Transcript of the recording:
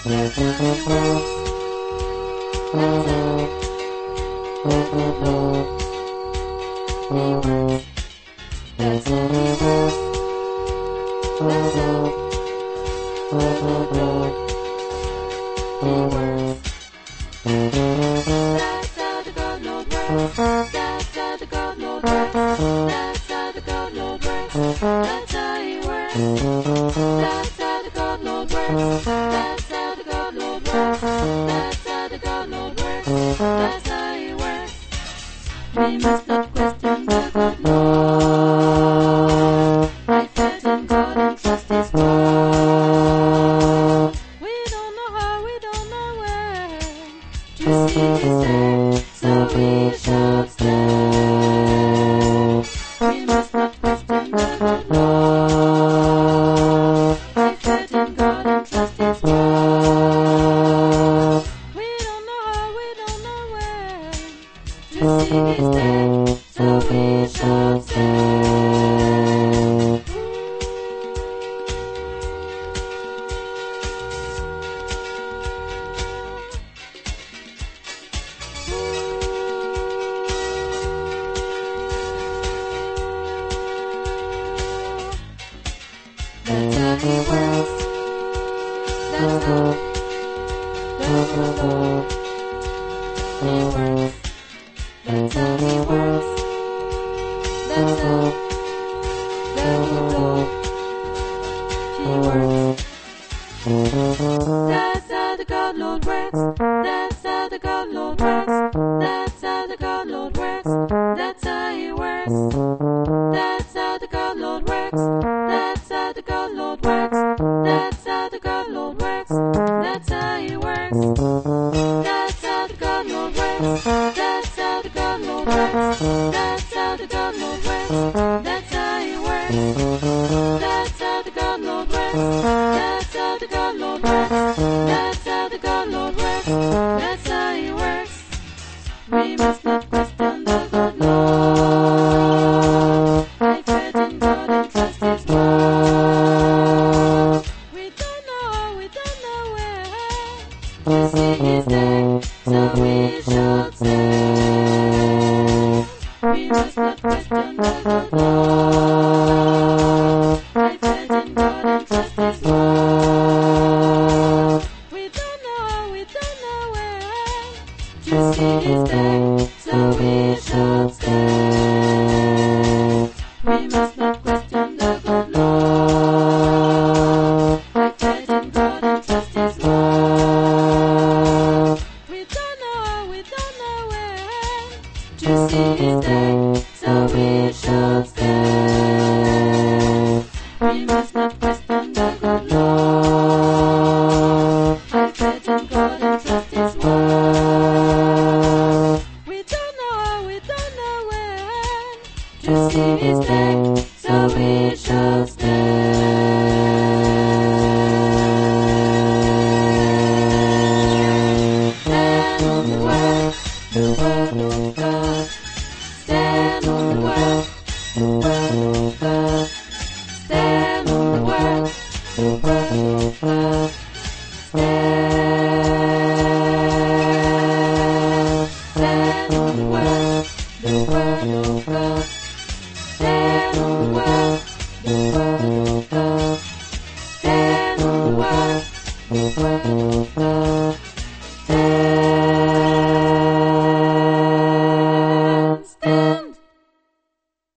That's how it works. That's how it works. That's how it works. That's how it works. That's how the God Lord works. That's how the God Lord works. That's how the God Lord works. That's how He works. That's how the God Lord works. That's how the God Lord works. That's how the God Lord works. That's how He works. We must not question the good Lord. By faith in God and trust His word. We don't know how, we don't know when to see His day, so we shall stand. We must not question the good Lord. By faith in God and trust His word. We don't know how, we don't know when to see His day, so we shall stand. That's how He works. That's how He works. That's how He works. That's how He works. That's how the God Lord works. That's how the God Lord works. That's how the God Lord works. That's how He works. That's how the God Lord works. That's how the God Lord works. That's how the God Lord works. That's how He works. That's how the God Lord works. That's how the God Lord works. That's how the God Lord works. That's how He works. That's how the God Lord works. That's how the God Lord works. That's how the God Lord works. That's how He works. We must not question the good Lord. By faith in God and trust His word. We don't know when to see His day, so we shall stand. We must not question the good Lord. By faith in God and trust His word. We don't know when to see His day, so we shall stand. We must not question the good Lord. By faith in God and trust His word. We don't know when to see His day, so we shall stand. We must not question the good Lord. By faith in God and trust His word. We don't know when to see His day, so we shall stand. Stand on the word of God. Stand on the word of God. Stand on the word of God. Stand on the word of God. Stand on the word of God. Stand on the word of God.